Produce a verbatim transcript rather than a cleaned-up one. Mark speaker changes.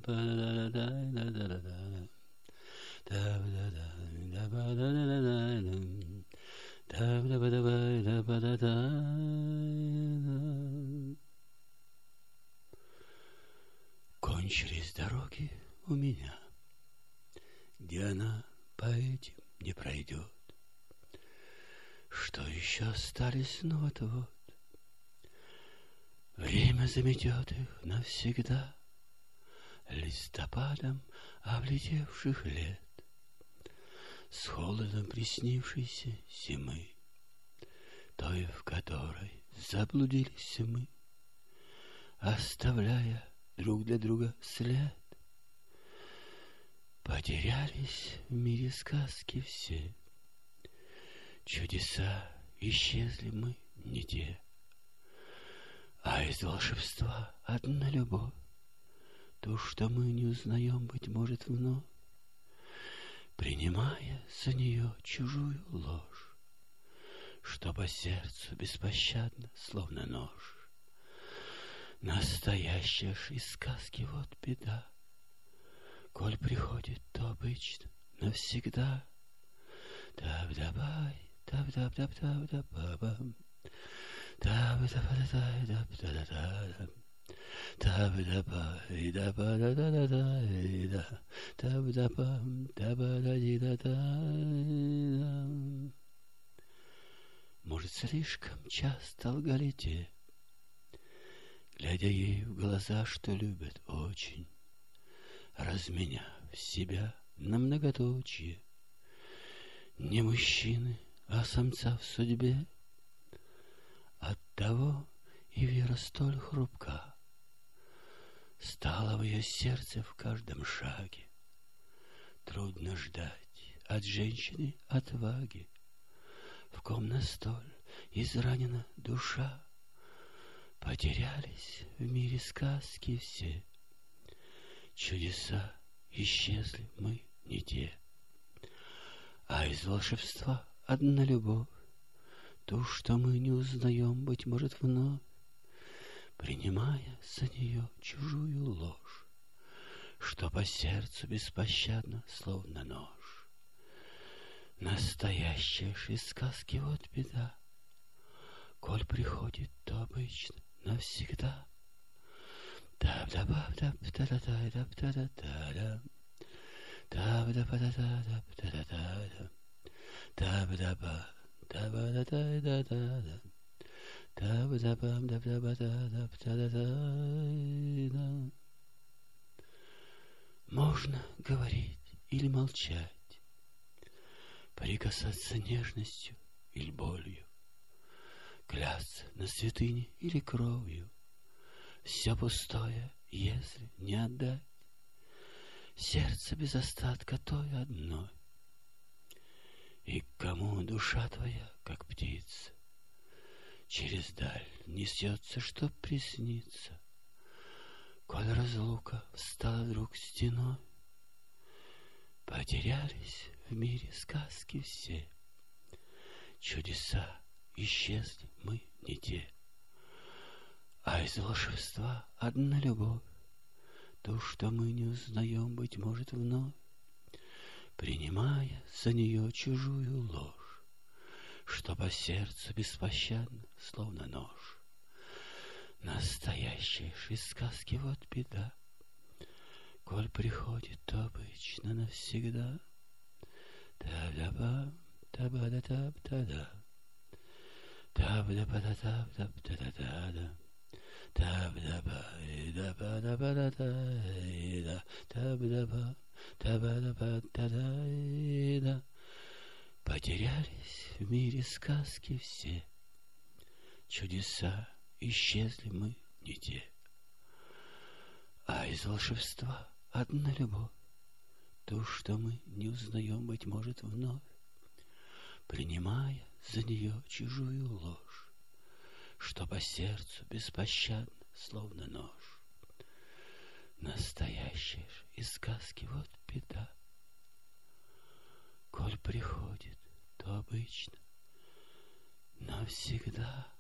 Speaker 1: Кончились дороги у меня, где она по этим не пройдет. Что еще остались, ну вот-вот, время заметет их навсегда листопадом облетевших лет, с холодом приснившейся зимы, той, в которой заблудились мы, оставляя друг для друга след. Потерялись в мире сказки все, чудеса исчезли мы не те, а из волшебства одна любовь, то, что мы не узнаем, быть может, вновь, принимая за нее чужую ложь, что по сердцу беспощадно, словно нож. Настоящая ж из сказки вот беда, коль приходит, то обычно навсегда. Тап-дабай, тап-даб-даб-даб-даб-бам, тап-даб-даб-даб-даб-даб-даб, тап-дабай, даб-да-да-да-да-да, тап-дабам, даб-да-ди-да-да. Может, слишком часто лгали те, глядя ей в глаза, что любят очень, разменяв себя на многоточие. Не мужчины, а самца в судьбе. Оттого и вера столь хрупка стала в ее сердце в каждом шаге. Трудно ждать от женщины отваги, в ком настоль изранена душа. Потерялись в мире сказки все, чудеса исчезли мы не те, а из волшебства одна любовь, ту, что мы не узнаем, быть может, вновь, принимая за нее чужую ложь, что по сердцу беспощадно, словно нож. Настоящая ж из сказки вот беда, коль приходит, то обычно навсегда. Тап-да-ба-дап-да-да-да-дап-да-да-да-да, тап-да-ба-да-да-дап-да-да-да-да, тап-да-ба, да-ба-да-да-да-да, тап-да-бам-да-да-ба-да-дап-да-да-да-да. Можно говорить или молчать, прикасаться нежностью или болью, клясться на святыне или кровью. Все пустое, если не отдать сердце без остатка той одной. И кому душа твоя, как птица, через даль несется, чтоб присниться, коль разлука встала вдруг стеной. Потерялись в мире сказки все, чудеса исчезли мы не те, а из волшебства одна любовь, то, что мы не узнаем, быть может, вновь, принимая за нее чужую ложь, что по сердцу беспощадно, словно нож. Настоящая ж из сказки вот беда, коль приходит, то обычно навсегда. Та-да-бам, та-ба-да-та-та-да, та-ба-да-ба-да-та-та-да-да-да, та-ба-да-ба, да-ба-да-ба-да-да-да, та-ба-да-ба, та-ба-да-ба-да-да-да. Потерялись в мире сказки все, чудеса исчезли мы не те, а из волшебства одна любовь, то, что мы не узнаем, быть может, вновь, принимая за нее чужую ложь, что по сердцу беспощадно, словно нож. Настоящая ж из сказки вот беда, коль приходит, то обычно навсегда.